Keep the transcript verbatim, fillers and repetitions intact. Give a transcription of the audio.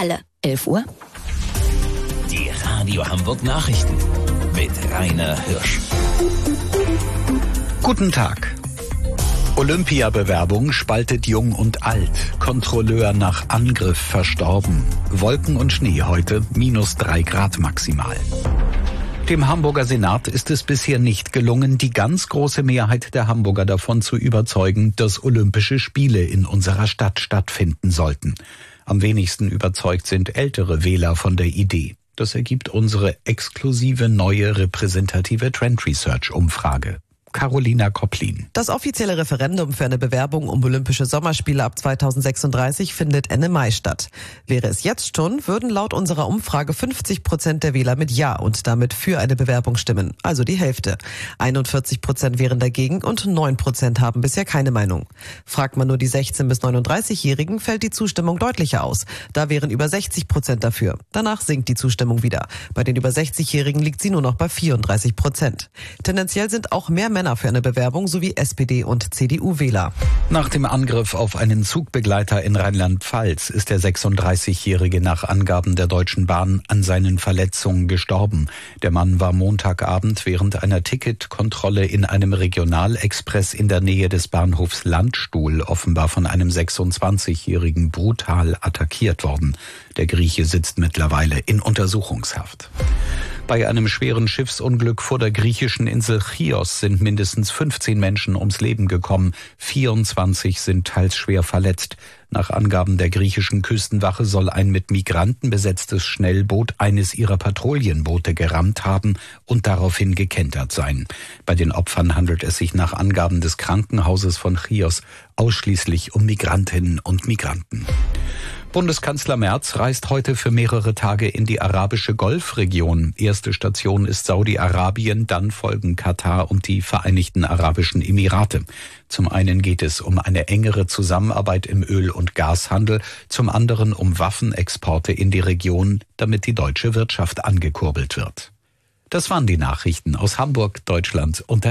alle. elf Uhr. Die Radio Hamburg Nachrichten mit Rainer Hirsch. Guten Tag. Olympiabewerbung spaltet Jung und Alt. Kontrolleur nach Angriff verstorben. Wolken und Schnee heute, minus drei Grad maximal. Dem Hamburger Senat ist es bisher nicht gelungen, die ganz große Mehrheit der Hamburger davon zu überzeugen, dass Olympische Spiele in unserer Stadt stattfinden sollten. Am wenigsten überzeugt sind ältere Wähler von der Idee. Das ergibt unsere exklusive neue repräsentative Trend Research Umfrage. Carolina Kopplin. Das offizielle Referendum für eine Bewerbung um Olympische Sommerspiele ab zweitausendsechsunddreißig findet Ende Mai statt. Wäre es jetzt schon, würden laut unserer Umfrage fünfzig Prozent der Wähler mit Ja und damit für eine Bewerbung stimmen, also die Hälfte. einundvierzig Prozent wären dagegen und neun Prozent haben bisher keine Meinung. Fragt man nur die sechzehn- bis neununddreißig-Jährigen, fällt die Zustimmung deutlicher aus. Da wären über sechzig Prozent dafür. Danach sinkt die Zustimmung wieder. Bei den über sechzig-Jährigen liegt sie nur noch bei vierunddreißig Prozent. Tendenziell sind auch mehr Männer für eine Bewerbung sowie S P D- und C D U-Wähler. Nach dem Angriff auf einen Zugbegleiter in Rheinland-Pfalz ist der sechsunddreißigjährige nach Angaben der Deutschen Bahn an seinen Verletzungen gestorben. Der Mann war Montagabend während einer Ticketkontrolle in einem Regionalexpress in der Nähe des Bahnhofs Landstuhl offenbar von einem sechsundzwanzigjährigen brutal attackiert worden. Der Grieche sitzt mittlerweile in Untersuchungshaft. Bei einem schweren Schiffsunglück vor der griechischen Insel Chios sind mindestens fünfzehn Menschen ums Leben gekommen. vierundzwanzig sind teils schwer verletzt. Nach Angaben der griechischen Küstenwache soll ein mit Migranten besetztes Schnellboot eines ihrer Patrouillenboote gerammt haben und daraufhin gekentert sein. Bei den Opfern handelt es sich nach Angaben des Krankenhauses von Chios ausschließlich um Migrantinnen und Migranten. Bundeskanzler Merz reist heute für mehrere Tage in die arabische Golfregion. Erste Station ist Saudi-Arabien, dann folgen Katar und die Vereinigten Arabischen Emirate. Zum einen geht es um eine engere Zusammenarbeit im Öl- und Gashandel, zum anderen um Waffenexporte in die Region, damit die deutsche Wirtschaft angekurbelt wird. Das waren die Nachrichten aus Hamburg, Deutschland und der